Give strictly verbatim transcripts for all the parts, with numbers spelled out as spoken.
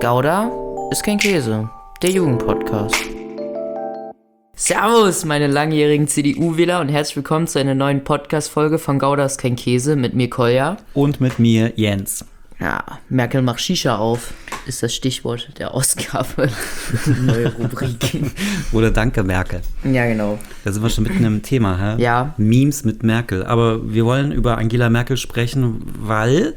Gouda ist kein Käse, der Jugendpodcast. Servus, meine langjährigen C D U-Wähler und herzlich willkommen zu einer neuen Podcast-Folge von Gouda ist kein Käse mit mir Kolja. Und mit mir Jens. Ja, Merkel macht Shisha auf, ist das Stichwort der Ausgabe. Neue Rubrik. Oder Danke Merkel. Ja, genau. Da sind wir schon mitten im Thema, hä? Ja. Memes mit Merkel. Aber wir wollen über Angela Merkel sprechen, weil...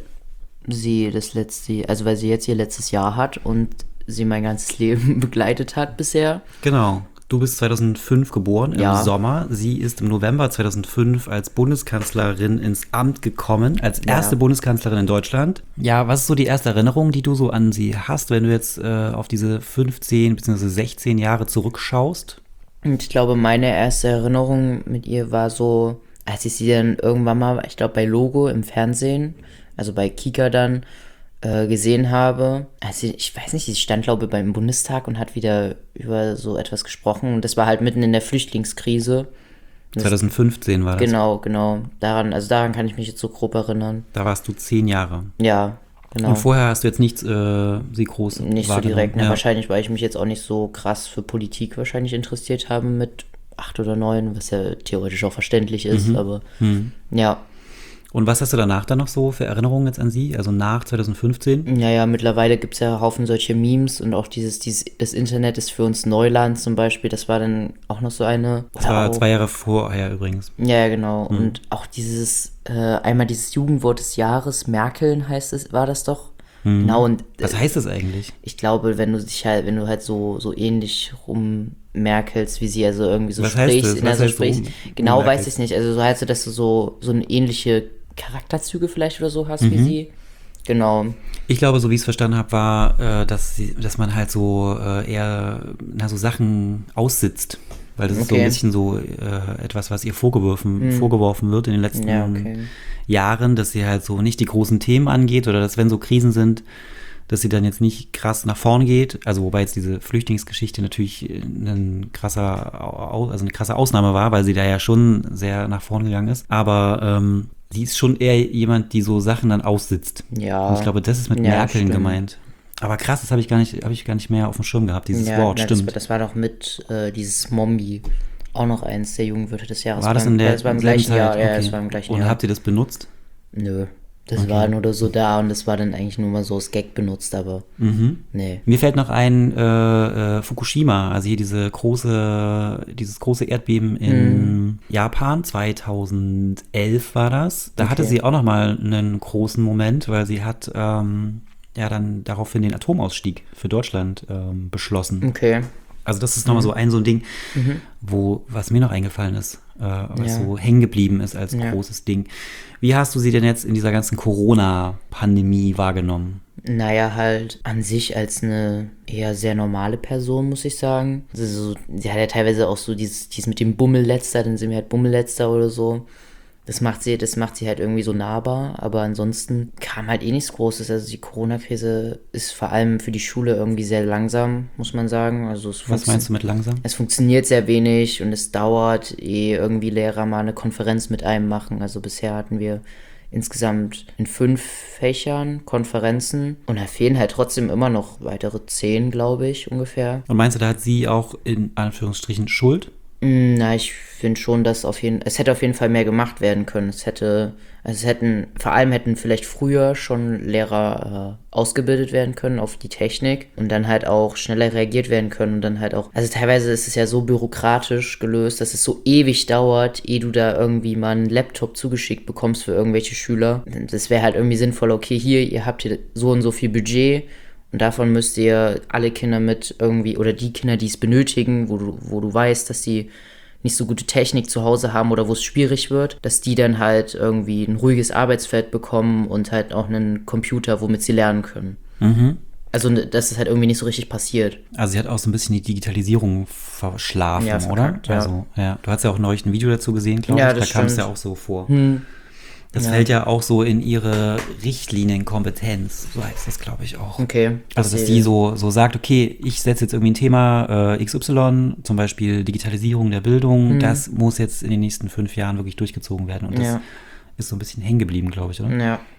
sie das letzte, also weil sie jetzt ihr letztes Jahr hat und sie mein ganzes Leben begleitet hat bisher. Genau. Du bist zweitausendfünf geboren, im ja. Sommer. Sie ist im November zweitausendfünf als Bundeskanzlerin ins Amt gekommen, als erste ja. Bundeskanzlerin in Deutschland. Ja, was ist so die erste Erinnerung, die du so an sie hast, wenn du jetzt äh, auf diese fünfzehn bzw. sechzehn Jahre zurückschaust? Und ich glaube, meine erste Erinnerung mit ihr war so, als ich sie dann irgendwann mal, ich glaube bei Logo im Fernsehen, also bei Kika dann, äh, gesehen habe. Also ich weiß nicht, sie stand, glaube ich, beim Bundestag und hat wieder über so etwas gesprochen. Und das war halt mitten in der Flüchtlingskrise. Das, zweitausendfünfzehn war das. Genau, genau. Daran, also daran kann ich mich jetzt so grob erinnern. Da warst du zehn Jahre. Ja, genau. Und vorher hast du jetzt nichts äh, sie groß Nicht so direkt, ne? Ja. Wahrscheinlich, weil ich mich jetzt auch nicht so krass für Politik wahrscheinlich interessiert habe mit acht oder neun, was ja theoretisch auch verständlich ist, mhm. aber mhm. ja. Und was hast du danach dann noch so für Erinnerungen jetzt an sie? Also nach zweitausendfünfzehn? Ja, ja, mittlerweile gibt es ja Haufen solche Memes und auch dieses, dieses, das Internet ist für uns Neuland zum Beispiel, das war dann auch noch so eine. Das war auch, zwei Jahre vorher übrigens. Ja, genau. Mhm. Und auch dieses, äh, einmal dieses Jugendwort des Jahres, Merkeln heißt es, war das doch? Mhm. Genau. Und, äh, was heißt das eigentlich? Ich glaube, wenn du dich halt, wenn du halt so, so ähnlich rummerkelst, wie sie also irgendwie so was sprichst, heißt das? in also heißt sprichst, um, genau um weiß ich nicht. Also so heißt es, dass du so, so eine ähnliche Charakterzüge vielleicht oder so hast mhm. wie sie. Genau. Ich glaube, so wie ich es verstanden habe, war, äh, dass, sie, dass man halt so äh, eher na, so Sachen aussitzt. Weil das okay. ist so ein bisschen so äh, etwas, was ihr vorgeworfen, mhm. vorgeworfen wird in den letzten ja, okay. Jahren, dass sie halt so nicht die großen Themen angeht oder dass, wenn so Krisen sind, dass sie dann jetzt nicht krass nach vorn geht. Also wobei jetzt diese Flüchtlingsgeschichte natürlich ein krasser, also eine krasse Ausnahme war, weil sie da ja schon sehr nach vorn gegangen ist. Aber ähm, sie ist schon eher jemand, die so Sachen dann aussitzt. Ja. Und ich glaube, das ist mit ja, Merkeln stimmt. gemeint. Aber krass, das habe ich gar nicht, habe ich gar nicht mehr auf dem Schirm gehabt, dieses ja, Wort, ja, stimmt. Das, das war doch mit äh, dieses Mombi, auch noch eins der Jugendwörter des Jahres. War das in der das war im selben gleichen Zeit? Jahr, Okay. ja, das war im gleichen Und Jahr. habt ihr das benutzt? Nö. Das okay. war nur so da und das war dann eigentlich nur mal so als Gag benutzt, aber mhm. nee. Mir fällt noch ein äh, äh, Fukushima, also hier diese große, dieses große Erdbeben in mhm. Japan, zweitausendelf war das. Da okay. hatte sie auch noch mal einen großen Moment, weil sie hat ähm, ja dann daraufhin den Atomausstieg für Deutschland ähm, beschlossen. Okay. Also das ist nochmal mhm. so ein so ein Ding, mhm. wo, was mir noch eingefallen ist, äh, was ja. so hängen geblieben ist als ja. großes Ding. Wie hast du sie denn jetzt in dieser ganzen Corona-Pandemie wahrgenommen? Naja, halt an sich als eine eher sehr normale Person, muss ich sagen. Also so, sie hat ja teilweise auch so dieses, dieses mit dem Bummelletzter, dann sind wir halt Bummelletzter oder so. Das macht sie, das macht sie halt irgendwie so nahbar, aber ansonsten kam halt eh nichts Großes. Also die Corona-Krise ist vor allem für die Schule irgendwie sehr langsam, muss man sagen. Also es Was meinst du mit langsam? Es funktioniert sehr wenig und es dauert, ehe irgendwie Lehrer mal eine Konferenz mit einem machen. Also bisher hatten wir insgesamt in fünf Fächern Konferenzen und da fehlen halt trotzdem immer noch weitere zehn, glaube ich, ungefähr. Und meinst du, da hat sie auch in Anführungsstrichen Schuld? Na, ich finde schon, dass auf jeden es hätte auf jeden Fall mehr gemacht werden können. Es hätte, also es hätten, vor allem hätten vielleicht früher schon Lehrer äh, ausgebildet werden können auf die Technik und dann halt auch schneller reagiert werden können und dann halt auch, also teilweise ist es ja so bürokratisch gelöst, dass es so ewig dauert, ehe du da irgendwie mal einen Laptop zugeschickt bekommst für irgendwelche Schüler. Das wäre halt irgendwie sinnvoll, okay, hier, ihr habt hier so und so viel Budget. Und davon müsst ihr alle Kinder mit irgendwie, oder die Kinder, die es benötigen, wo du, wo du weißt, dass sie nicht so gute Technik zu Hause haben oder wo es schwierig wird, dass die dann halt irgendwie ein ruhiges Arbeitsfeld bekommen und halt auch einen Computer, womit sie lernen können. Mhm. Also das ist halt irgendwie nicht so richtig passiert. Also sie hat auch so ein bisschen die Digitalisierung verschlafen, ja, verkackt, oder? Ja. Also, ja. Du hast ja auch neulich ein Video dazu gesehen, glaube ja, ich. Da kam es stimmt. ja auch so vor. Hm. Das ja. fällt ja auch so in ihre Richtlinienkompetenz, so heißt das, glaube ich, auch. Okay. Also, dass die so, so sagt, okay, ich setze jetzt irgendwie ein Thema äh, X Y, zum Beispiel Digitalisierung der Bildung, hm. das muss jetzt in den nächsten fünf Jahren wirklich durchgezogen werden. Und das ja. ist so ein bisschen hängen geblieben, glaube ich, oder? Ja.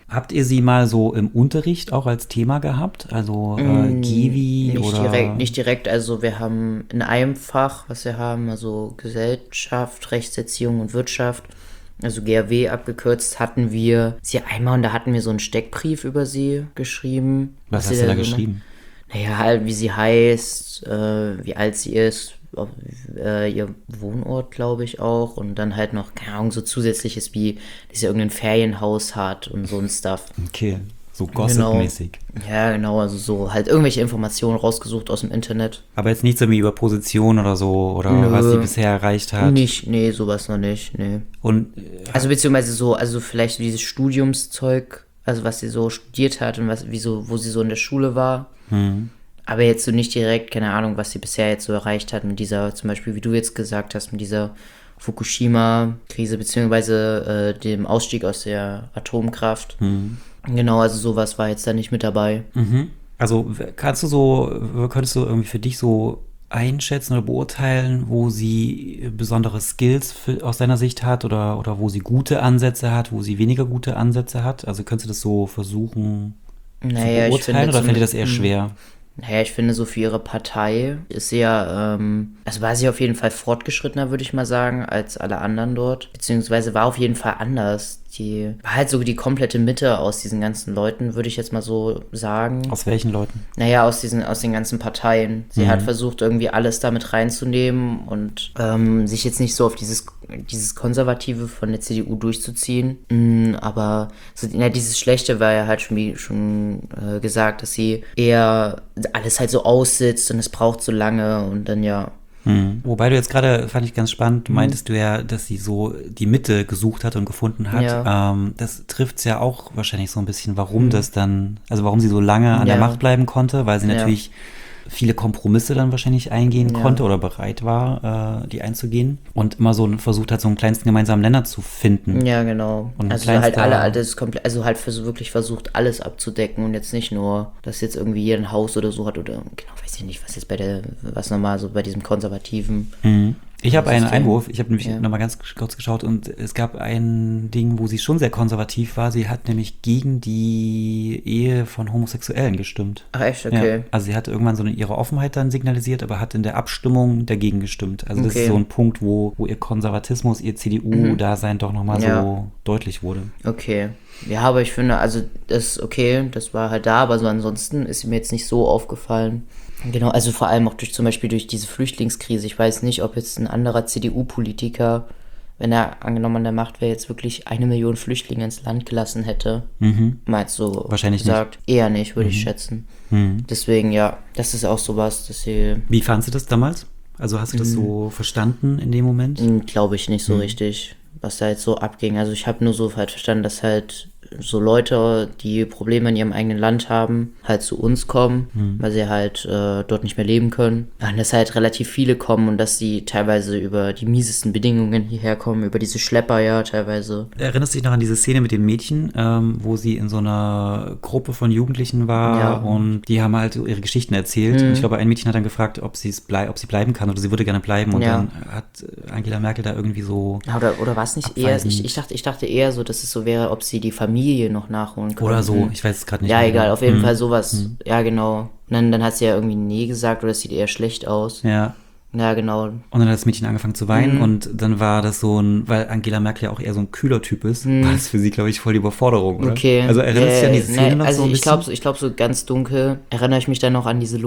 Habt ihr sie mal so im Unterricht auch als Thema gehabt? Also äh, Givi Nicht oder? direkt, nicht direkt, also wir haben in einem Fach, was wir haben, also Gesellschaft, Rechtserziehung und Wirtschaft, also G R W abgekürzt, hatten wir sie einmal und da hatten wir so einen Steckbrief über sie geschrieben. Was sie hast du da so geschrieben? Naja, halt, wie sie heißt, äh, wie alt sie ist, ob, äh, ihr Wohnort, glaube ich, auch. Und dann halt noch, keine Ahnung, so Zusätzliches wie, dass sie irgendein Ferienhaus hat und so ein Stuff. Okay, so Gossip-mäßig. Genau. Ja, genau, also so halt irgendwelche Informationen rausgesucht aus dem Internet. Aber jetzt nichts irgendwie über Position oder so, oder Nö. was sie bisher erreicht hat. Nicht, nee, sowas noch nicht, nee. Und äh, Also beziehungsweise so, also vielleicht dieses Studiumszeug, also was sie so studiert hat und was, wie so, wo sie so in der Schule war. hm. Aber jetzt so nicht direkt, keine Ahnung, was sie bisher jetzt so erreicht hat mit dieser, zum Beispiel, wie du jetzt gesagt hast, mit dieser Fukushima-Krise, beziehungsweise äh, dem Ausstieg aus der Atomkraft. Hm. Genau, also sowas war jetzt da nicht mit dabei. Mhm. Also w- kannst du so, w- könntest du irgendwie für dich so einschätzen oder beurteilen, wo sie besondere Skills für, aus deiner Sicht hat oder, oder wo sie gute Ansätze hat, wo sie weniger gute Ansätze hat? Also könntest du das so versuchen Naja, zu ich finde beurteilen oder fällt dir das zum- eher hm. schwer? Naja, ich finde, so für ihre Partei ist sie ja, ähm, also war sie auf jeden Fall fortgeschrittener, würde ich mal sagen, als alle anderen dort. Beziehungsweise war auf jeden Fall anders. Die war halt so die komplette Mitte aus diesen ganzen Leuten, würde ich jetzt mal so sagen. Aus welchen Leuten? Naja, aus diesen, aus den ganzen Parteien. Sie Mhm. hat versucht, irgendwie alles damit reinzunehmen und ähm, sich jetzt nicht so auf dieses, dieses Konservative von der C D U durchzuziehen. Mm, aber so, na, dieses Schlechte war ja halt schon, wie schon äh, gesagt, dass sie eher alles halt so aussitzt und es braucht so lange und dann ja. Mhm. Wobei du jetzt gerade, fand ich ganz spannend, meintest du ja, dass sie so die Mitte gesucht hat und gefunden hat. Ja. Ähm, das trifft es ja auch wahrscheinlich so ein bisschen, warum das dann, also warum sie so lange an der Ja. Macht bleiben konnte, weil sie Ja. natürlich viele Kompromisse dann wahrscheinlich eingehen Ja. konnte oder bereit war, äh, die einzugehen. Und immer so versucht hat, so einen kleinsten gemeinsamen Nenner zu finden. Ja, genau. Und ein also halt kleinster- alle, alles komplett, also halt für so wirklich versucht, alles abzudecken und jetzt nicht nur, dass jetzt irgendwie jeder ein Haus oder so hat oder genau, weiß ich nicht, was jetzt bei der, was nochmal so bei diesem konservativen. Mhm. Ich habe einen System. Einwurf, ich habe nämlich Ja. nochmal ganz kurz geschaut und es gab ein Ding, wo sie schon sehr konservativ war. Sie hat nämlich gegen die Ehe von Homosexuellen gestimmt. Ach echt, okay. Ja, also sie hat irgendwann so eine, ihre Offenheit dann signalisiert, aber hat in der Abstimmung dagegen gestimmt. Also das Okay. ist so ein Punkt, wo, wo ihr Konservatismus, ihr C D U-Dasein doch nochmal Ja. so deutlich wurde. Okay. Ja, aber ich finde, also das okay, das war halt da, aber so ansonsten ist mir jetzt nicht so aufgefallen. Genau, also vor allem auch durch zum Beispiel durch diese Flüchtlingskrise. Ich weiß nicht, ob jetzt ein anderer C D U-Politiker, wenn er angenommen an der Macht wäre, jetzt wirklich eine Million Flüchtlinge ins Land gelassen hätte. Mhm. Meinst du? Wahrscheinlich gesagt? Nicht. Eher nicht, würde ich schätzen. Mhm. Deswegen, ja, das ist auch sowas, dass sie, Wie fandst du das damals? Also hast du das so verstanden in dem Moment? glaube ich, nicht so richtig, was da jetzt so abging. Also ich habe nur so halt verstanden, dass halt so Leute, die Probleme in ihrem eigenen Land haben, halt zu uns kommen, weil sie halt äh, dort nicht mehr leben können. Ja, und dass halt relativ viele kommen und dass sie teilweise über die miesesten Bedingungen hierher kommen, über diese Schlepper ja teilweise. Erinnerst du dich noch an diese Szene mit dem Mädchen, ähm, wo sie in so einer Gruppe von Jugendlichen war Ja. und die haben halt so ihre Geschichten erzählt. Und ich glaube, ein Mädchen hat dann gefragt, ob, sie's blei ob sie bleiben kann oder sie würde gerne bleiben. Und Ja. dann hat Angela Merkel da irgendwie so Oder, oder war es nicht eher, Abweisend. ich, ich, dachte, ich dachte eher so, dass es so wäre, ob sie die Familie noch nachholen können. oder so, ich weiß es gerade nicht Ja, mehr egal, genau. auf jeden Mhm. Fall sowas. Ja, genau. Und dann, dann hat sie ja irgendwie Nee gesagt oder es sieht eher schlecht aus. Ja. Ja, genau. Und dann hat das Mädchen angefangen zu weinen Mhm. und dann war das so ein, weil Angela Merkel ja auch eher so ein kühler Typ ist, war das für sie, glaube ich, voll die Überforderung, oder? Mhm. Okay. Also erinnerst du dich an diese Äh, Szene nee, noch also so ein ich bisschen? glaube so, ich glaube so ganz dunkel erinnere ich mich dann noch an diese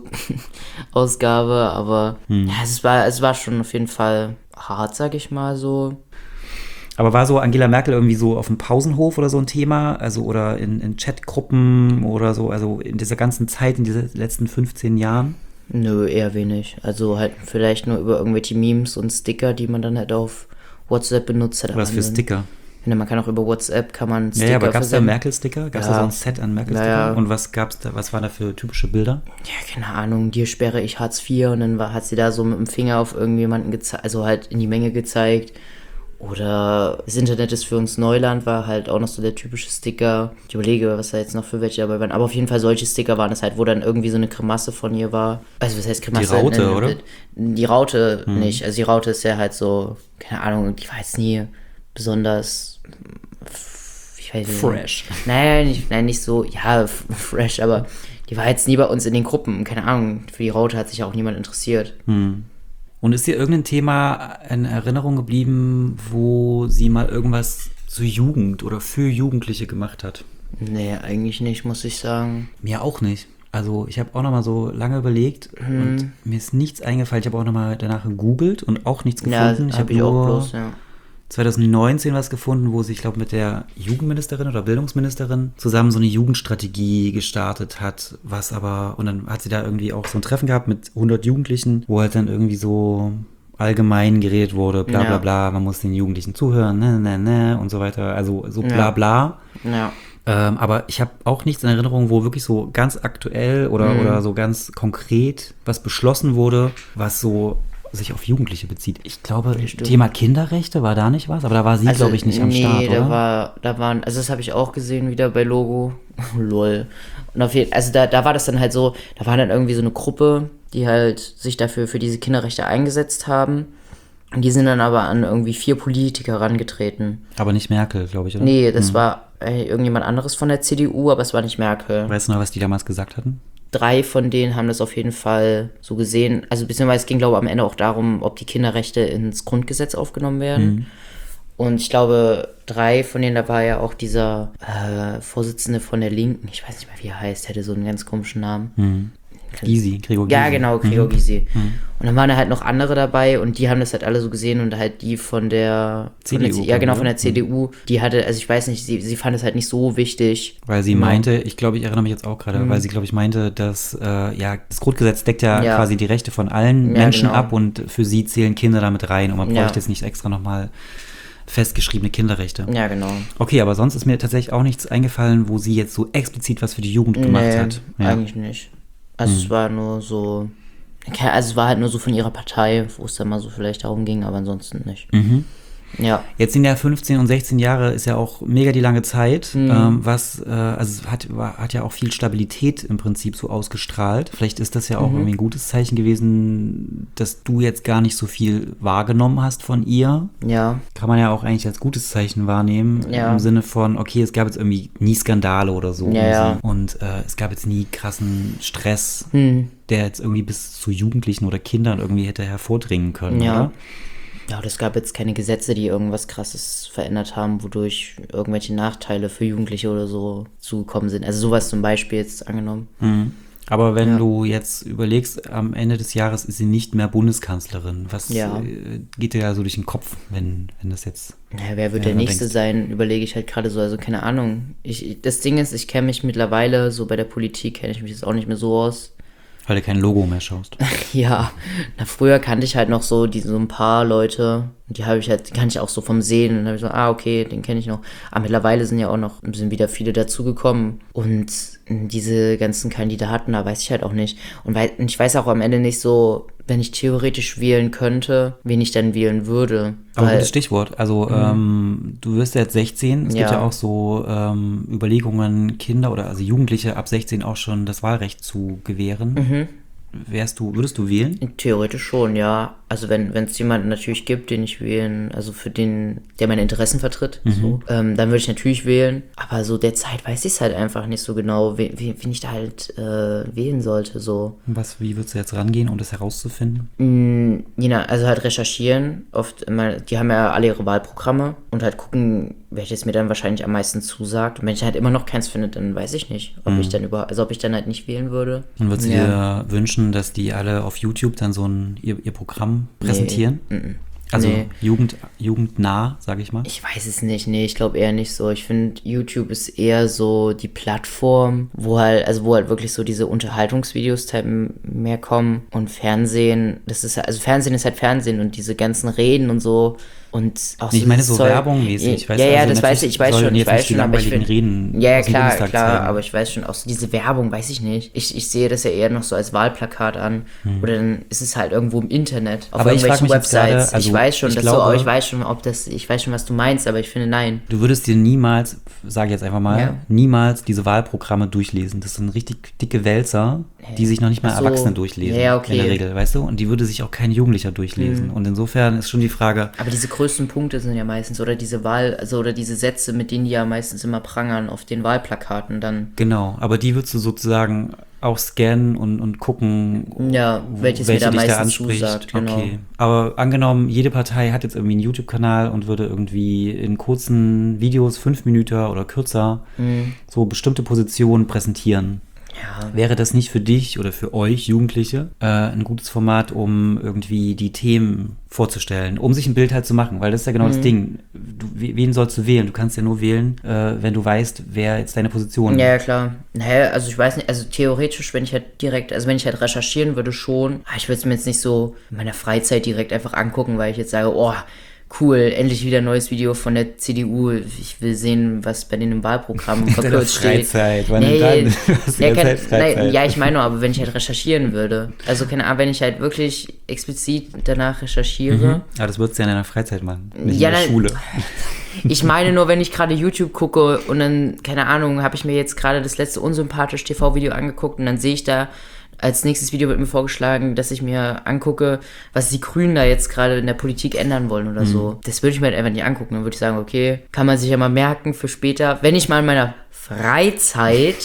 Logo-Ausgabe, aber Hm. ja, es war, es war schon auf jeden Fall hart, sag ich mal so. Aber war so Angela Merkel irgendwie so auf dem Pausenhof oder so ein Thema? Also oder in, in Chatgruppen oder so, also in dieser ganzen Zeit, in diesen letzten fünfzehn Jahren? Nö, eher wenig. Also halt vielleicht nur über irgendwelche Memes und Sticker, die man dann halt auf WhatsApp benutzt hat. Was für Aber dann- Sticker? Ja, man kann auch über WhatsApp, kann man Ja, Sticker ja, aber gab es da versenden. Merkel-Sticker? Gab es Ja. da so ein Set an Merkel-Sticker? Ja, ja. Und was gab's da, was waren da für typische Bilder? Ja, keine Ahnung, dir sperre ich Hartz vier und dann war, hat sie da so mit dem Finger auf irgendjemanden gezeigt, also halt in die Menge gezeigt. Oder das Internet ist für uns Neuland, war halt auch noch so der typische Sticker. Ich überlege, was da jetzt noch für welche dabei waren. Aber auf jeden Fall solche Sticker waren es halt, wo dann irgendwie so eine Grimasse von ihr war. Also was heißt Grimasse? Die Raute, Nein, oder? Die Raute nicht. Also die Raute ist ja halt so, keine Ahnung, die war jetzt nie besonders, ich weiß ich Fresh. Nicht. Nein, nicht, nein, nicht so, ja, f- fresh, aber die war jetzt nie bei uns in den Gruppen. Keine Ahnung, für die Raute hat sich auch niemand interessiert. Hm. Und ist dir irgendein Thema in Erinnerung geblieben, wo sie mal irgendwas zur Jugend oder für Jugendliche gemacht hat? Nee, eigentlich nicht, muss ich sagen. Mir auch nicht. Also ich habe auch noch mal so lange überlegt Hm. und mir ist nichts eingefallen. Ich habe auch noch mal danach gegoogelt und auch nichts Ja, gefunden. ich hab habe ich auch nur bloß, ja. zwanzig neunzehn was gefunden, wo sie, ich glaube, mit der Jugendministerin oder Bildungsministerin zusammen so eine Jugendstrategie gestartet hat, was aber, und dann hat sie da irgendwie auch so ein Treffen gehabt mit hundert Jugendlichen, wo halt dann irgendwie so allgemein geredet wurde, bla bla Ja. bla, man muss den Jugendlichen zuhören, ne, ne, ne, und so weiter, also so bla Ja. bla. Ja. Ähm, aber ich habe auch nichts in Erinnerung, wo wirklich so ganz aktuell oder, Mhm. oder so ganz konkret was beschlossen wurde, was so sich auf Jugendliche bezieht. Ich glaube, Stimmt. Thema Kinderrechte war da nicht was, aber da war sie, glaube ich, nicht am nee, Start, da oder? war, da waren, also das habe ich auch gesehen wieder bei Logo. Lol. Und auf jeden, also da, da war das dann halt so, da war dann irgendwie so eine Gruppe, die halt sich dafür für diese Kinderrechte eingesetzt haben. Und die sind dann aber an irgendwie vier Politiker herangetreten. Aber nicht Merkel, glaube ich, oder? Nee, das Hm. war äh, irgendjemand anderes von der C D U, aber es war nicht Merkel. Weißt du noch, was die damals gesagt hatten? Drei von denen haben das auf jeden Fall so gesehen. Also beziehungsweise es ging, glaube ich, am Ende auch darum, ob die Kinderrechte ins Grundgesetz aufgenommen werden. Mhm. Und ich glaube, drei von denen, da war ja auch dieser äh, Vorsitzende von der Linken, ich weiß nicht mehr, wie er heißt, hätte so einen ganz komischen Namen. Mhm. Gysi, Gregor Gysi. Ja, genau, Gregor Mhm. Gysi. Und dann waren da halt noch andere dabei und die haben das halt alle so gesehen und halt die von der von der C D U, ja genau, oder? von der C D U, die hatte, also ich weiß nicht, sie, sie fand es halt nicht so wichtig. Weil sie Genau. meinte, ich glaube, ich erinnere mich jetzt auch gerade, Mhm. weil sie, glaube ich, meinte, dass äh, ja, das Grundgesetz deckt ja, Ja. quasi die Rechte von allen Ja, Menschen genau. ab und für sie zählen Kinder damit rein und man Ja. bräuchte jetzt nicht extra nochmal festgeschriebene Kinderrechte. Ja, genau. Okay, aber sonst ist mir tatsächlich auch nichts eingefallen, wo sie jetzt so explizit was für die Jugend gemacht Nee, hat. Ja. eigentlich nicht. Also Mhm. es war nur so, okay, also es war halt nur so von ihrer Partei, wo es dann mal so vielleicht darum ging, aber ansonsten nicht. Mhm. Ja. Jetzt sind ja fünfzehn und sechzehn Jahre, ist ja auch mega die lange Zeit, Mhm. ähm, was, äh, also es hat, war, hat ja auch viel Stabilität im Prinzip so ausgestrahlt. Vielleicht ist das ja auch Mhm. irgendwie ein gutes Zeichen gewesen, dass du jetzt gar nicht so viel wahrgenommen hast von ihr. Ja. Kann man ja auch eigentlich als gutes Zeichen wahrnehmen, Ja. im Sinne von, okay, es gab jetzt irgendwie nie Skandale oder so. Ja, ja. Und äh, es gab jetzt nie krassen Stress, Hm. der jetzt irgendwie bis zu Jugendlichen oder Kindern irgendwie hätte hervordringen können, Ja. oder? Ja, und es gab jetzt keine Gesetze, die irgendwas Krasses verändert haben, wodurch irgendwelche Nachteile für Jugendliche oder so zugekommen sind. Also sowas zum Beispiel jetzt angenommen. Mhm. Aber wenn Ja. du jetzt überlegst, am Ende des Jahres ist sie nicht mehr Bundeskanzlerin. Was Ja. äh, geht dir da so durch den Kopf, wenn, wenn das jetzt... Ja, wer wird Ja, der man Nächste denkt- sein, überlege ich halt gerade so. Also keine Ahnung. Ich, das Ding ist, ich kenne mich mittlerweile, so bei der Politik kenne ich mich jetzt auch nicht mehr so aus. Weil du kein Logo mehr schaust. Ja, na, früher kannte ich halt noch so die, so ein paar Leute, die habe ich halt, die kannte ich auch so vom Sehen und dann habe ich so, ah, okay, den kenne ich noch. Aber mittlerweile sind ja auch noch, sind wieder viele dazugekommen und diese ganzen Kandidaten, da weiß ich halt auch nicht. Und weil, und ich weiß auch am Ende nicht so, wenn ich theoretisch wählen könnte, wen ich dann wählen würde. Aber Weil, gutes Stichwort. Also ähm, du wirst ja jetzt sechzehn. Es gibt Ja. ja auch so ähm, Überlegungen, Kinder oder also Jugendliche ab sechzehn auch schon das Wahlrecht zu gewähren. Mhm. Wärst du, würdest du wählen? Theoretisch schon, ja. Also wenn wenn es jemanden natürlich gibt, den ich wählen, also für den, der meine Interessen vertritt, so, ähm, dann würde ich natürlich wählen. Aber so derzeit weiß ich es halt einfach nicht so genau, wen, wen wen ich da halt äh, wählen sollte. So, Was, wie würdest du jetzt rangehen, um das herauszufinden? mm, je nach, also halt recherchieren. Oft immer, die haben ja alle ihre Wahlprogramme und halt gucken, welches mir dann wahrscheinlich am meisten zusagt. Und wenn ich halt immer noch keins finde, dann weiß ich nicht, ob ich dann über, also ob ich dann halt nicht wählen würde. Und würdest du Ja. dir wünschen, dass die alle auf YouTube dann so ein ihr, ihr Programm präsentieren? Nee, mm, mm. Also Nee. Jugend, jugendnah, sage ich mal. Ich weiß es nicht, nee, ich glaube eher nicht so. Ich finde, YouTube ist eher so die Plattform, wo halt, also wo halt wirklich so diese Unterhaltungsvideos halt mehr kommen und Fernsehen, das ist also Fernsehen ist halt Fernsehen und diese ganzen Reden und so und auch Nee, ich so meine das so Zeug- werbungmäßig, Ja, weißt ja, du? ja, Also das weiß natürlich ich, ich weiß sollen schon, ich jetzt weiß nicht die schon, aber ich langweiligen find, Reden ja, ja, aus dem klar, Bundestag klar, zeigen. aber ich weiß schon, auch so diese Werbung, weiß ich nicht. Ich, ich sehe das ja eher noch so als Wahlplakat an oder dann ist es halt irgendwo im Internet, auf Hm. Aber ich frag irgendwelchen mich jetzt Websites. gerade, also ich weiß schon, ich dass glaube- so, ich weiß schon, ob das, ich weiß schon, was du meinst, aber ich finde nein. Du würdest dir niemals, sage ich jetzt einfach mal, Ja. niemals diese Wahlprogramme durchlesen. Das sind richtig dicke Wälzer, die sich noch nicht mal Ach so. Erwachsene durchlesen. Ja, okay. In der Regel, weißt du? Und die würde sich auch kein Jugendlicher durchlesen. Und insofern ist schon die Frage, Aber diese größten Punkte sind ja meistens, oder diese Wahl, also oder diese Sätze, mit denen die ja meistens immer prangern auf den Wahlplakaten dann. Genau, aber die würdest du sozusagen auch scannen und, und gucken, ja, welches welche mir da dich da meistens anspricht. zusagt, genau. Okay. Aber angenommen, jede Partei hat jetzt irgendwie einen YouTube-Kanal und würde irgendwie in kurzen Videos, fünf Minuten oder kürzer, Mhm. so bestimmte Positionen präsentieren. Ja. Wäre das nicht für dich oder für euch Jugendliche äh, ein gutes Format, um irgendwie die Themen vorzustellen, um sich ein Bild halt zu machen? Weil das ist ja genau Mhm. das Ding. Du, wen sollst du wählen? Du kannst ja nur wählen, äh, wenn du weißt, wer jetzt deine Position Ja, ja, klar. Naja, also ich weiß nicht, also theoretisch, wenn ich halt direkt, also wenn ich halt recherchieren würde schon, ah, ich würde es mir jetzt nicht so in meiner Freizeit direkt einfach angucken, weil ich jetzt sage, oh, cool, endlich wieder ein neues Video von der C D U. Ich will sehen, was bei denen im Wahlprogramm verkürzt steht. Freizeit, wann Nee, denn dann? ja, kein, Freizeit. nein, ja, ich meine nur, aber wenn ich halt recherchieren würde. Also keine Ahnung, wenn ich halt wirklich explizit danach recherchiere. Mhm. Aber das würdest du ja in deiner Freizeit machen, nicht Ja, in der nein. Schule. Ich meine nur, wenn ich gerade YouTube gucke und dann, keine Ahnung, habe ich mir jetzt gerade das letzte unsympathisch T V-Video angeguckt und dann sehe ich da, als nächstes Video wird mir vorgeschlagen, dass ich mir angucke, was die Grünen da jetzt gerade in der Politik ändern wollen oder mhm. so. Das würde ich mir halt einfach nicht angucken. Dann würde ich sagen, okay, kann man sich ja mal merken für später. Wenn ich mal in meiner Freizeit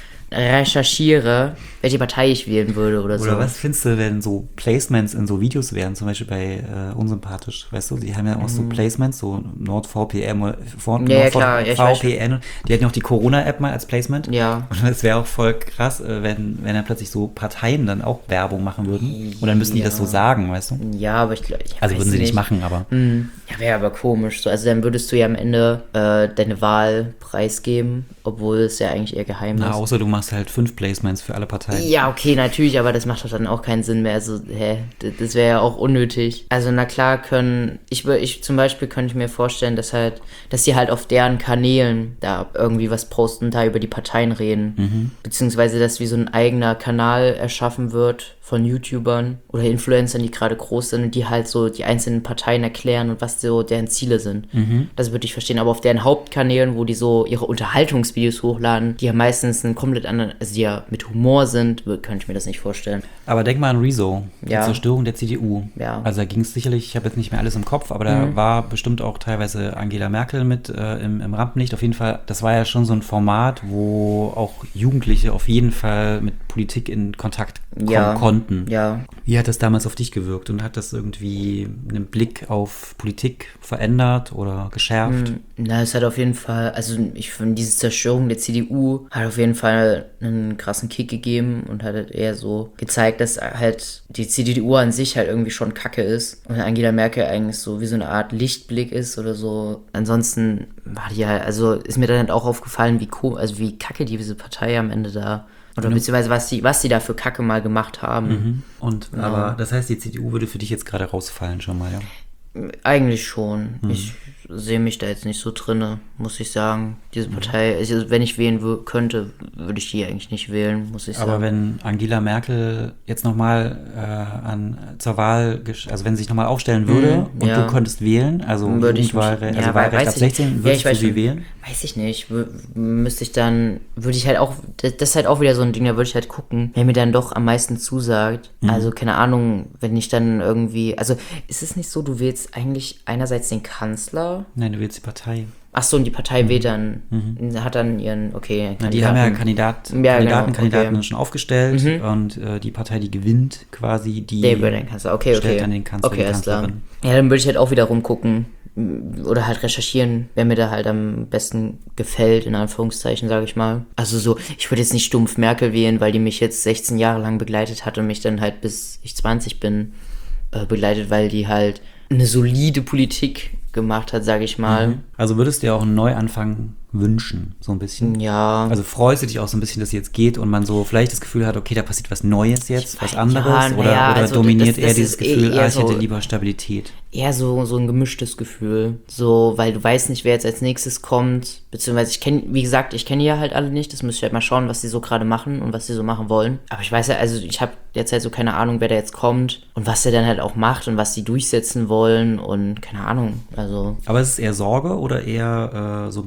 recherchiere, welche Partei ich wählen würde oder, oder so. Oder was findest du, wenn so Placements in so Videos wären, zum Beispiel bei äh, Unsympathisch, weißt du, die haben ja auch mhm. so Placements, so NordVPN oder Nord ja, ja, klar. Ja, V P N, die hatten ja auch die Corona-App mal als Placement. Ja. Und es wäre auch voll krass, wenn, wenn dann plötzlich so Parteien dann auch Werbung machen würden. Und dann müssten ja. die das so sagen, weißt du? Ja, aber ich glaube, also würden sie nicht machen, aber. Mhm. Ja, wäre aber komisch. So, also dann würdest du ja am Ende äh, deine Wahl preisgeben, obwohl es ja eigentlich eher geheim Na, ist. außer du machst halt fünf Placements für alle Parteien. Ja, okay, natürlich, aber das macht doch dann auch keinen Sinn mehr. Also, hä, das wäre ja auch unnötig. Also, na klar können, ich, ich zum Beispiel könnte ich mir vorstellen, dass halt, dass sie halt auf deren Kanälen da irgendwie was posten, da über die Parteien reden. Mhm. Beziehungsweise, dass wie so ein eigener Kanal erschaffen wird von YouTubern oder Influencern, die gerade groß sind und die halt so die einzelnen Parteien erklären und was so deren Ziele sind. Mhm. Das würde ich verstehen. Aber auf deren Hauptkanälen, wo die so ihre Unterhaltungsvideos hochladen, die ja meistens einen komplett anderen, also die ja mit Humor sind, könnte ich mir das nicht vorstellen. Aber denk mal an Rezo, die ja. Zerstörung der C D U. Ja. Also da ging es sicherlich, ich habe jetzt nicht mehr alles im Kopf, aber da mhm. war bestimmt auch teilweise Angela Merkel mit äh, im, im Rampenlicht. Auf jeden Fall, das war ja schon so ein Format, wo auch Jugendliche auf jeden Fall mit Politik in Kontakt kommen ja. konnten. Ja. Wie hat das damals auf dich gewirkt und hat das irgendwie einen Blick auf Politik verändert oder geschärft? Na, es hat auf jeden Fall, also ich finde, diese Zerstörung der C D U hat auf jeden Fall einen krassen Kick gegeben und hat halt eher so gezeigt, dass halt die C D U an sich halt irgendwie schon kacke ist und Angela Merkel eigentlich so wie so eine Art Lichtblick ist oder so. Ansonsten war die halt, also ist mir dann halt auch aufgefallen, wie cool, also wie kacke diese Partei am Ende da oder beziehungsweise was die, was die da für Kacke mal gemacht haben. Mhm. Und ja. Aber das heißt, die C D U würde für dich jetzt gerade rausfallen schon mal, ja? Eigentlich schon. Mhm. Ich sehe mich da jetzt nicht so drinne, muss ich sagen. Diese Partei, also wenn ich wählen w- könnte, würde ich die eigentlich nicht wählen, muss ich Aber sagen. Aber wenn Angela Merkel jetzt nochmal äh, an zur Wahl, gesch- also wenn sie sich nochmal aufstellen würde mhm, und ja. du könntest wählen, also würde ich mich, Wahlre- ja, also Wahlrecht ab sechzehn, würdest ja, du sie schon, wählen? Weiß ich nicht. W- müsste ich dann, würde ich halt auch, das ist halt auch wieder so ein Ding, da würde ich halt gucken, wer mir dann doch am meisten zusagt. Mhm. Also keine Ahnung, wenn ich dann irgendwie, also ist es nicht so, du wählst eigentlich einerseits den Kanzler? Nein, du wählst die Partei. Ach so, und die Partei mhm. wählt dann, mhm. hat dann ihren, okay, Na, die haben ja Kandidat, ja, Kandidaten, genau, Kandidatinnen okay. schon aufgestellt mhm. und äh, die Partei, die gewinnt quasi, die Der wird den Kanzler, okay, okay. stellt dann den Kanzler, okay, die Kanzlerin. Klar. Ja, dann würde ich halt auch wieder rumgucken oder halt recherchieren, wer mir da halt am besten gefällt, in Anführungszeichen, sage ich mal. Also so, ich würde jetzt nicht stumpf Merkel wählen, weil die mich jetzt sechzehn Jahre lang begleitet hat und mich dann halt bis ich zwanzig bin äh, begleitet, weil die halt eine solide Politik gemacht hat, sage ich mal. Mhm. Also würdest du dir auch einen Neuanfang wünschen, so ein bisschen? Ja. Also freust du dich auch so ein bisschen, dass es jetzt geht und man so vielleicht das Gefühl hat, okay, da passiert was Neues jetzt, ich was weiß, anderes? Ja, oder ja, oder also dominiert das, das eher dieses Gefühl, eher ah, ich so, hätte lieber Stabilität? Eher so, so ein gemischtes Gefühl. So, weil du weißt nicht, wer jetzt als nächstes kommt. Beziehungsweise ich kenne, wie gesagt, ich kenne die ja halt alle nicht. Das müsste ich halt mal schauen, was die so gerade machen und was die so machen wollen. Aber ich weiß ja, also ich habe derzeit so keine Ahnung, wer da jetzt kommt und was der dann halt auch macht und was die durchsetzen wollen und keine Ahnung. Also. Aber ist es eher Sorge oder eher äh, so ein bisschen Vorfreude?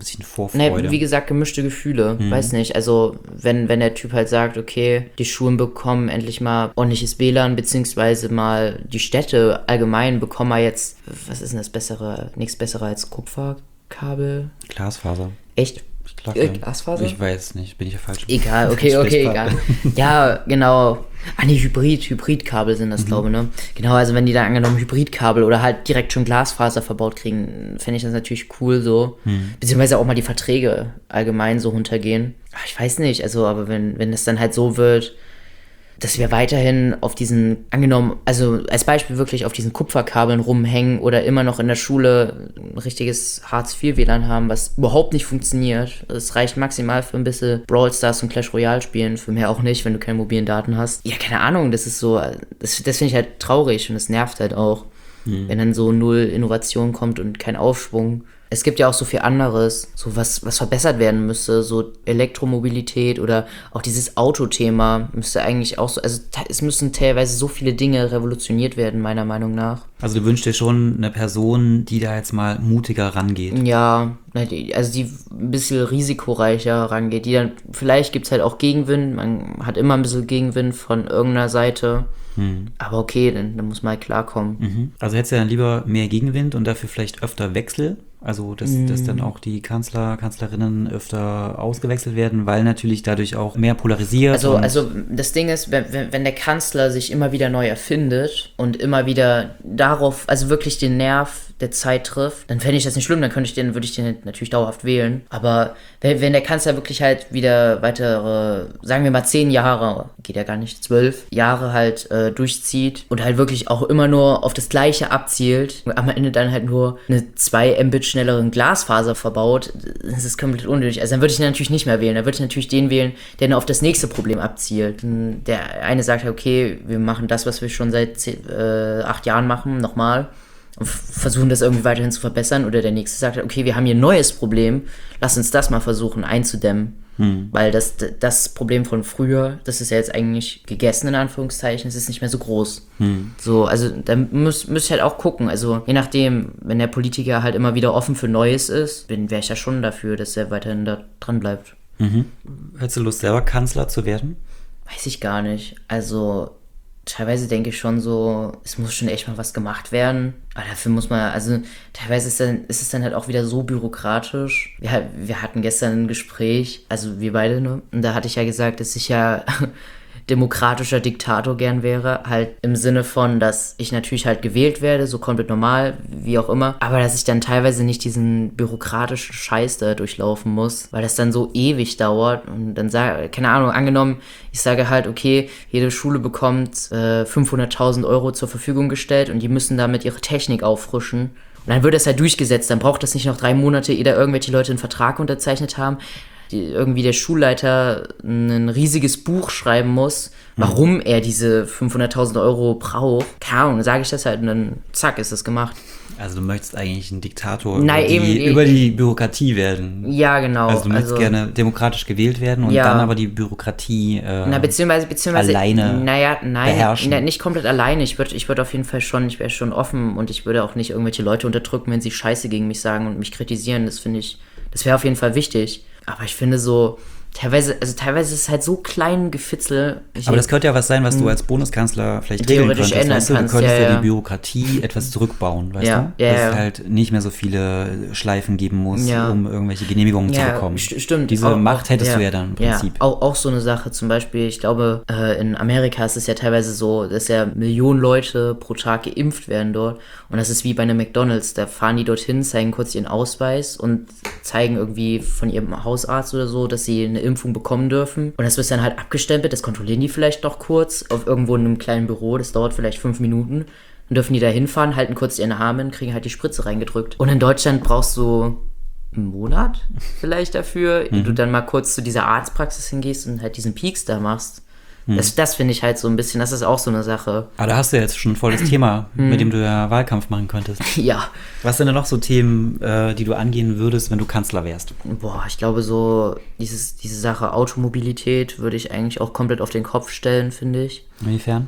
Vorfreude. Ne, wie gesagt, gemischte Gefühle. Mhm. Weiß nicht, also wenn, wenn der Typ halt sagt, okay, die Schulen bekommen endlich mal ordentliches W L A N, beziehungsweise mal die Städte allgemein bekommen mal jetzt, was ist denn das Bessere, nichts Bessere als Kupferkabel? Glasfaser. Echt? Ich glaube, Äh, Glasfaser? Ich weiß nicht, bin ich ja falsch. Egal, okay, okay, egal. Ja, genau. Ah, nee, Hybrid, Hybridkabel sind das, Mhm. glaube ich, ne? Genau, also wenn die da angenommen Hybridkabel oder halt direkt schon Glasfaser verbaut kriegen, fände ich das natürlich cool so. Mhm. Beziehungsweise auch mal die Verträge allgemein so runtergehen. Ach, ich weiß nicht, also, aber wenn, wenn das dann halt so wird, dass wir weiterhin auf diesen, angenommen, also als Beispiel wirklich auf diesen Kupferkabeln rumhängen oder immer noch in der Schule ein richtiges Hartz vier W L A N haben, was überhaupt nicht funktioniert. Es reicht maximal für ein bisschen Brawl Stars und Clash Royale spielen, für mehr auch nicht, wenn du keine mobilen Daten hast. Ja, keine Ahnung, das ist so, das, das finde ich halt traurig und das nervt halt auch, mhm. wenn dann so null Innovation kommt und kein Aufschwung. Es gibt ja auch so viel anderes, so was, was verbessert werden müsste, so Elektromobilität oder auch dieses Autothema müsste eigentlich auch so, also es müssen teilweise so viele Dinge revolutioniert werden, meiner Meinung nach. Also du wünschst dir schon eine Person, die da jetzt mal mutiger rangeht. Ja, also die ein bisschen risikoreicher rangeht, die dann, vielleicht gibt es halt auch Gegenwind, man hat immer ein bisschen Gegenwind von irgendeiner Seite. Hm. Aber okay, dann, dann muss man halt klarkommen. Mhm. Also hättest du dann lieber mehr Gegenwind und dafür vielleicht öfter Wechsel? Also, dass, mm. dass dann auch die Kanzler, Kanzlerinnen öfter ausgewechselt werden, weil natürlich dadurch auch mehr polarisiert. Also, also das Ding ist, wenn, wenn der Kanzler sich immer wieder neu erfindet und immer wieder darauf, also wirklich den Nerv der Zeit trifft, dann fände ich das nicht schlimm, dann könnte ich den, würde ich den natürlich dauerhaft wählen. Aber wenn, wenn der Kanzler wirklich halt wieder weitere, sagen wir mal zehn Jahre, geht ja gar nicht, zwölf Jahre halt äh, durchzieht und halt wirklich auch immer nur auf das Gleiche abzielt und am Ende dann halt nur eine zwei Mbit schnelleren Glasfaser verbaut, das ist komplett unnötig. Also dann würde ich den natürlich nicht mehr wählen. Dann würde ich natürlich den wählen, der dann auf das nächste Problem abzielt. Der eine sagt, okay, wir machen das, was wir schon seit zehn, äh, acht Jahren machen, nochmal und versuchen das irgendwie weiterhin zu verbessern. Oder der nächste sagt, okay, wir haben hier ein neues Problem, lass uns das mal versuchen einzudämmen. Hm. Weil das, das Problem von früher, das ist ja jetzt eigentlich gegessen, in Anführungszeichen, es ist nicht mehr so groß. Hm. So, also da muss, muss ich halt auch gucken. Also je nachdem, wenn der Politiker halt immer wieder offen für Neues ist, wäre ich ja schon dafür, dass er weiterhin da dran bleibt. Mhm. Hättest du Lust, selber Kanzler zu werden? Weiß ich gar nicht. Also teilweise denke ich schon so, es muss schon echt mal was gemacht werden. Aber dafür muss man, also teilweise ist, dann, ist es dann halt auch wieder so bürokratisch. Wir, wir hatten gestern ein Gespräch, also wir beide, ne? Und da hatte ich ja gesagt, dass ich ja demokratischer Diktator gern wäre, halt im Sinne von, dass ich natürlich halt gewählt werde, so komplett normal, wie auch immer, aber dass ich dann teilweise nicht diesen bürokratischen Scheiß da durchlaufen muss, weil das dann so ewig dauert und dann sage, keine Ahnung, angenommen, ich sage halt, okay, jede Schule bekommt äh, fünfhunderttausend Euro zur Verfügung gestellt und die müssen damit ihre Technik auffrischen. Und dann wird das halt durchgesetzt, dann braucht das nicht noch drei Monate, ehe da irgendwelche Leute einen Vertrag unterzeichnet haben, die, irgendwie der Schulleiter ein riesiges Buch schreiben muss, warum mhm. er diese fünfhunderttausend Euro braucht. Keine Ahnung, dann sage ich das halt und dann zack, ist das gemacht. Also du möchtest eigentlich ein Diktator Nein, über, die, eben, über die Bürokratie werden. Ja, genau. Also du möchtest also, gerne demokratisch gewählt werden und ja. dann aber die Bürokratie äh, na, beziehungsweise, beziehungsweise, alleine naja, nein, beherrschen. Na, nicht komplett alleine. Ich würde ich würd auf jeden Fall schon, ich wäre schon offen und ich würde auch nicht irgendwelche Leute unterdrücken, wenn sie Scheiße gegen mich sagen und mich kritisieren. Das finde ich, das wäre auf jeden Fall wichtig. Aber ich finde so, teilweise, also teilweise ist es halt so klein Gefitzel. Ich aber das könnte ja was sein, was du als Bundeskanzler vielleicht regeln könntest. Ändern weißt du, kannst, du könntest ja, ja, ja die Bürokratie etwas zurückbauen, weißt ja, du? Ja, Dass ja. es halt nicht mehr so viele Schleifen geben muss, ja. um irgendwelche Genehmigungen ja, zu bekommen. St- stimmt. Diese auch, Macht hättest ja, du ja dann im Prinzip. Ja, auch, auch so eine Sache, zum Beispiel, ich glaube, äh, in Amerika ist es ja teilweise so, dass ja Millionen Leute pro Tag geimpft werden dort. Und das ist wie bei einem McDonald's. Da fahren die dorthin, zeigen kurz ihren Ausweis und zeigen irgendwie von ihrem Hausarzt oder so, dass sie eine Impfung bekommen dürfen. Und das wird dann halt abgestempelt, das kontrollieren die vielleicht noch kurz auf irgendwo in einem kleinen Büro, das dauert vielleicht fünf Minuten. Dann dürfen die da hinfahren, halten kurz ihren Arm hin, kriegen halt die Spritze reingedrückt. Und in Deutschland brauchst du einen Monat vielleicht dafür, mhm. du dann mal kurz zu dieser Arztpraxis hingehst und halt diesen Peaks da machst. Hm. Das, das finde ich halt so ein bisschen, das ist auch so eine Sache. Aber da hast du ja jetzt schon voll das Thema, hm. mit dem du ja Wahlkampf machen könntest. Ja. Was sind denn noch so Themen, äh, die du angehen würdest, wenn du Kanzler wärst? Boah, ich glaube so, dieses, diese Sache Automobilität würde ich eigentlich auch komplett auf den Kopf stellen, finde ich. Inwiefern?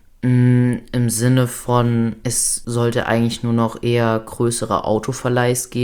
Mm, Im Sinne von, es sollte eigentlich nur noch eher größere Autoverleihs geben.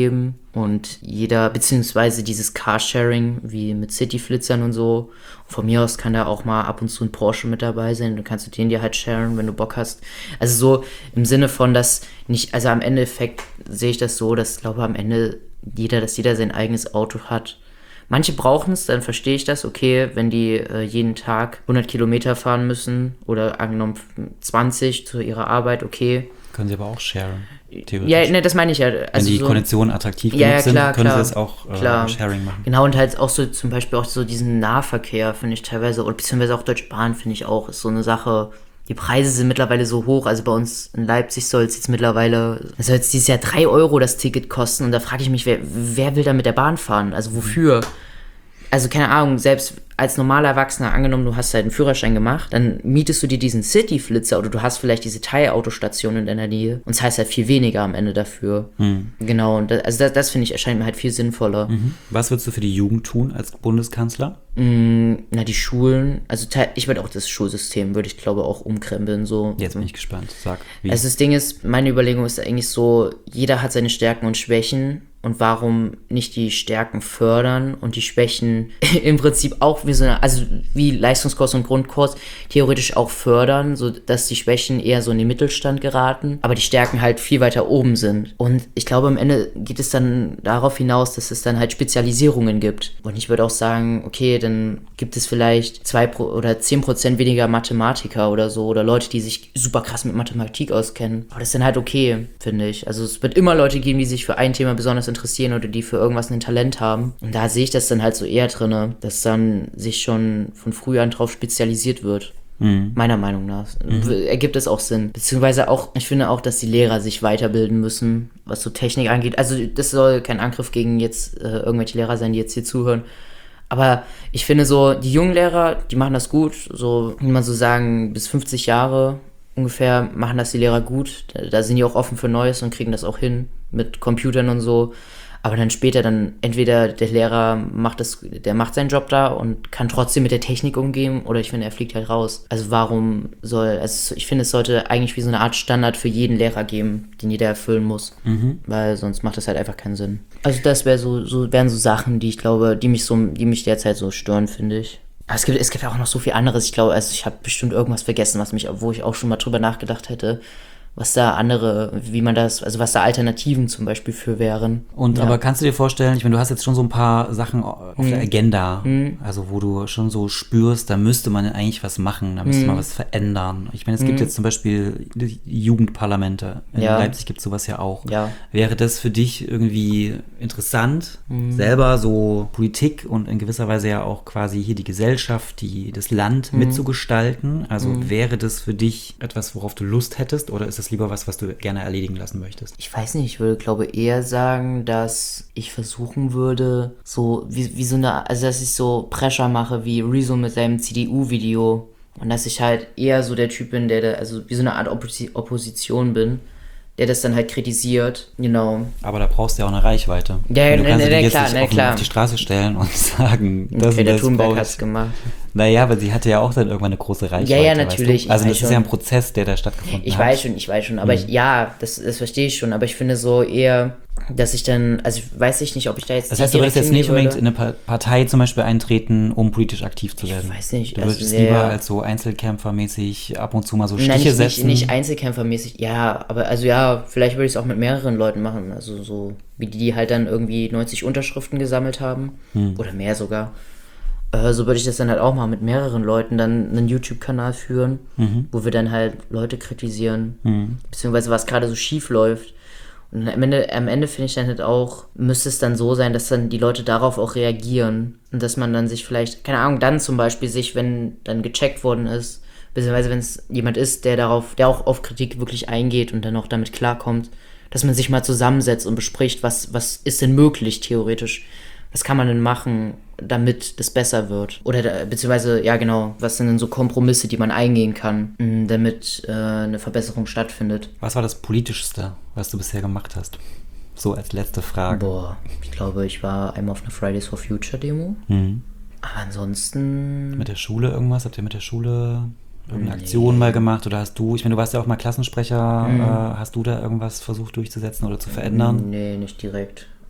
und jeder, beziehungsweise dieses Carsharing, wie mit City-Flitzern und so. Von mir aus kann da auch mal ab und zu ein Porsche mit dabei sein. Dann kannst du den dir halt sharen, wenn du Bock hast. Also so im Sinne von, dass nicht, also am Endeffekt sehe ich das so, dass ich glaube am Ende jeder, dass jeder sein eigenes Auto hat. Manche brauchen es, dann verstehe ich das, okay, wenn die äh, jeden Tag hundert Kilometer fahren müssen oder angenommen zwanzig zu ihrer Arbeit, okay. Können sie aber auch sharen, theoretisch. Ja, ne, das meine ich ja. Also wenn die so, Konditionen attraktiv ja, genug ja, klar, sind, können klar, sie das auch äh, klar. Sharing machen. Genau, und halt auch so zum Beispiel auch so diesen Nahverkehr finde ich teilweise, oder beziehungsweise auch Deutsche Bahn finde ich auch, ist so eine Sache. Die Preise sind mittlerweile so hoch, also bei uns in Leipzig soll es jetzt mittlerweile, es soll jetzt dieses Jahr drei Euro das Ticket kosten und da frage ich mich, wer, wer will da mit der Bahn fahren? Also wofür? Also keine Ahnung, selbst als normaler Erwachsener, angenommen, du hast halt einen Führerschein gemacht, dann mietest du dir diesen City-Flitzer oder du hast vielleicht diese Teilautostation in deiner Nähe und es heißt halt viel weniger am Ende dafür. Hm. Genau, und das, also das, das finde ich, erscheint mir halt viel sinnvoller. Mhm. Was würdest du für die Jugend tun als Bundeskanzler? Mm, na, die Schulen, also ich würde auch das Schulsystem, würde ich glaube auch umkrempeln. So. Jetzt bin ich gespannt, sag. Wie? Also das Ding ist, meine Überlegung ist eigentlich so, jeder hat seine Stärken und Schwächen. Und warum nicht die Stärken fördern und die Schwächen im Prinzip auch wie so eine, also wie Leistungskurs und Grundkurs theoretisch auch fördern, so dass die Schwächen eher so in den Mittelstand geraten, aber die Stärken halt viel weiter oben sind. Und ich glaube, am Ende geht es dann darauf hinaus, dass es dann halt Spezialisierungen gibt. Und ich würde auch sagen, okay, dann gibt es vielleicht zwei Pro- oder zehn Prozent weniger Mathematiker oder so oder Leute, die sich super krass mit Mathematik auskennen. Aber das ist dann halt okay, finde ich. Also es wird immer Leute geben, die sich für ein Thema besonders interessieren oder die für irgendwas ein Talent haben. Und da sehe ich das dann halt so eher drin, dass dann sich schon von früh an drauf spezialisiert wird. Mhm. Meiner Meinung nach. Mhm. Ergibt es auch Sinn. Beziehungsweise auch, ich finde auch, dass die Lehrer sich weiterbilden müssen, was so Technik angeht. Also das soll kein Angriff gegen jetzt äh, irgendwelche Lehrer sein, die jetzt hier zuhören. Aber ich finde so, die jungen Lehrer, die machen das gut. So, wie man so sagen, bis fünfzig Jahre ungefähr machen das die Lehrer gut. Da, da sind die auch offen für Neues und kriegen das auch hin mit Computern und so. Aber dann später dann entweder der Lehrer macht das, der macht seinen Job da und kann trotzdem mit der Technik umgehen oder ich finde, er fliegt halt raus. Also warum soll, also ich finde, es sollte eigentlich wie so eine Art Standard für jeden Lehrer geben, den jeder erfüllen muss. Mhm. Weil sonst macht das halt einfach keinen Sinn. Also das wäre so, so, wären so Sachen, die ich glaube, die mich so, die mich derzeit so stören, finde ich. Aber es gibt, es gibt ja auch noch so viel anderes. Ich glaube, also ich habe bestimmt irgendwas vergessen, was mich, wo ich auch schon mal drüber nachgedacht hätte, was da andere, wie man das, also was da Alternativen zum Beispiel für wären. Und ja. Aber kannst du dir vorstellen, ich meine, du hast jetzt schon so ein paar Sachen auf hm. der Agenda, hm. also wo du schon so spürst, da müsste man eigentlich was machen, da müsste hm. man was verändern. Ich meine, es hm. gibt jetzt zum Beispiel die Jugendparlamente. In ja. Leipzig gibt es sowas ja auch. Ja. Wäre das für dich irgendwie interessant, hm. selber so Politik und in gewisser Weise ja auch quasi hier die Gesellschaft, die, das Land hm. mitzugestalten? Also hm. wäre das für dich etwas, worauf du Lust hättest, oder ist das lieber was, was du gerne erledigen lassen möchtest? Ich weiß nicht, ich würde, glaube eher sagen, dass ich versuchen würde, so wie, wie so eine, also dass ich so Pressure mache, wie Rezo mit seinem C D U-Video und dass ich halt eher so der Typ bin, der da, also wie so eine Art Oppos- Opposition bin, der das dann halt kritisiert, genau. Aber da brauchst du ja auch eine Reichweite. Ja, ja, du ne, kannst ne, dich ne, jetzt klar, nicht ne, auf, klar. auf die Straße stellen und sagen, das okay, und der das Thunberg brauche hat's ich. gemacht. Naja, aber sie hatte ja auch dann irgendwann eine große Reichweite. Ja, ja, natürlich. Weißt du? Also das schon. ist ja ein Prozess, der da stattgefunden ich hat. Ich weiß schon, ich weiß schon. Aber mhm. ich, ja, das, das verstehe ich schon. Aber ich finde so eher, dass ich dann, also ich weiß ich nicht, ob ich da jetzt... Das heißt, du würdest jetzt nicht unbedingt in eine Partei zum Beispiel eintreten, um politisch aktiv zu werden? Ich weiß nicht. Du würdest also, lieber ja, als so Einzelkämpfermäßig ab und zu mal so Stiche nein, nicht, setzen? Nicht, nicht Einzelkämpfermäßig, ja, aber also ja, vielleicht würde ich es auch mit mehreren Leuten machen. Also so, wie die, die halt dann irgendwie neunzig Unterschriften gesammelt haben. Hm. Oder mehr sogar. Äh, so würde ich das dann halt auch mal mit mehreren Leuten dann einen YouTube-Kanal führen, mhm. wo wir dann halt Leute kritisieren, mhm. beziehungsweise was gerade so schief läuft. Und am Ende, am Ende finde ich dann halt auch, müsste es dann so sein, dass dann die Leute darauf auch reagieren und dass man dann sich vielleicht, keine Ahnung, dann zum Beispiel sich, wenn dann gecheckt worden ist, beziehungsweise wenn es jemand ist, der darauf, der auch auf Kritik wirklich eingeht und dann auch damit klarkommt, dass man sich mal zusammensetzt und bespricht, was, was ist denn möglich theoretisch, was kann man denn machen, damit das besser wird. Oder beziehungsweise, ja genau, was sind denn so Kompromisse, die man eingehen kann, damit äh, eine Verbesserung stattfindet. Was war das Politischste, was du bisher gemacht hast? So als letzte Frage. Boah, ich glaube, ich war einmal auf einer Fridays for Future Demo. Mhm. Aber ansonsten... Mit der Schule irgendwas? Habt ihr mit der Schule irgendeine nee. Aktion mal gemacht? Oder hast du, ich meine, du warst ja auch mal Klassensprecher, mhm. äh, hast du da irgendwas versucht durchzusetzen oder zu verändern? Nee, nicht direkt.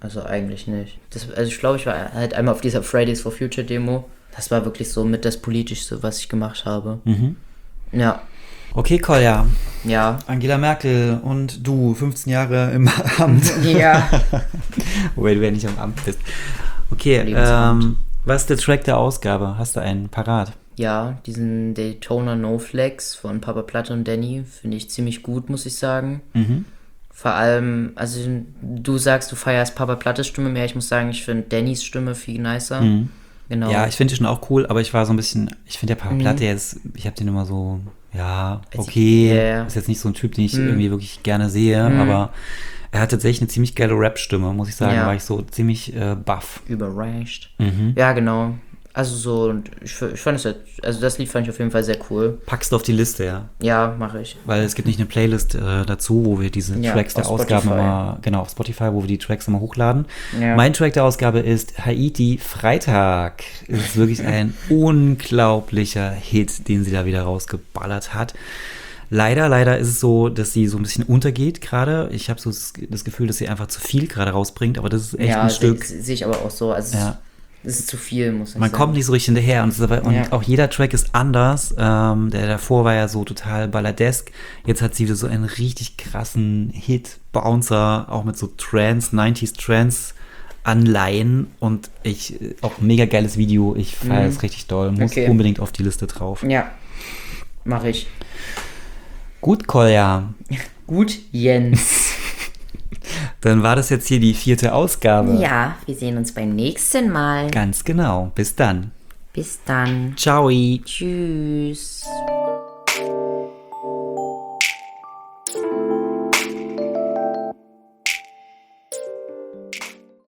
Also eigentlich nicht. Das, also ich glaube, ich war halt einmal auf dieser Fridays for Future Demo. Das war wirklich so mit das Politischste, was ich gemacht habe. Mhm. Ja. Okay, Kolja. Ja. Angela Merkel und du, fünfzehn Jahre im Amt. Ja. Wobei du ja nicht am Amt bist. Okay, Lebensamt. ähm, was ist der Track der Ausgabe? Hast du einen parat? Ja, diesen Daytona No Flex von Papa Platte und Danny finde ich ziemlich gut, muss ich sagen. Mhm. Vor allem, also du sagst, du feierst Papa Plattes Stimme mehr. Ich muss sagen, ich finde Dannys Stimme viel nicer. Mhm. Genau. Ja, ich finde die schon auch cool, aber ich war so ein bisschen, ich finde der Papa Mhm. Platte jetzt, ich habe den immer so, ja, Also, okay, ja, ja. ist jetzt nicht so ein Typ, den ich Mhm. irgendwie wirklich gerne sehe, Mhm. aber er hat tatsächlich eine ziemlich geile Rap-Stimme, muss ich sagen, Ja. war ich so ziemlich äh, baff. Überrascht. Mhm. Ja, genau. Also so, und ich, ich fand es, also das Lied fand ich auf jeden Fall sehr cool. Packst du auf die Liste, ja. Ja, mache ich. Weil es gibt nicht eine Playlist äh, dazu, wo wir diese Ja, Tracks der auf Ausgaben Spotify. immer, genau, auf Spotify, wo wir die Tracks immer hochladen. Ja. Mein Track der Ausgabe ist Haiti Freitag. Es ist wirklich ein unglaublicher Hit, den sie da wieder rausgeballert hat. Leider, leider ist es so, dass sie so ein bisschen untergeht gerade. Ich habe so das, das Gefühl, dass sie einfach zu viel gerade rausbringt, aber das ist echt ja, ein sehe Stück. seh ich aber auch so. Also Ja. es ist zu viel, muss ich Man sagen. kommt nicht so richtig hinterher und, es ist aber, und Ja. auch jeder Track ist anders. Ähm, der davor war ja so total balladesk. Jetzt hat sie wieder so einen richtig krassen Hit-Bouncer, auch mit so Trance, neunziger Trance Anleihen und ich, auch ein mega geiles Video. Ich feiere es Mhm. richtig doll. Muss Okay. unbedingt auf die Liste drauf. Ja, mache ich. Gut, Kolja. Gut, Jens. Dann war das jetzt hier die vierte Ausgabe. Ja, wir sehen uns beim nächsten Mal. Ganz genau. Bis dann. Bis dann. Ciao. Tschüss.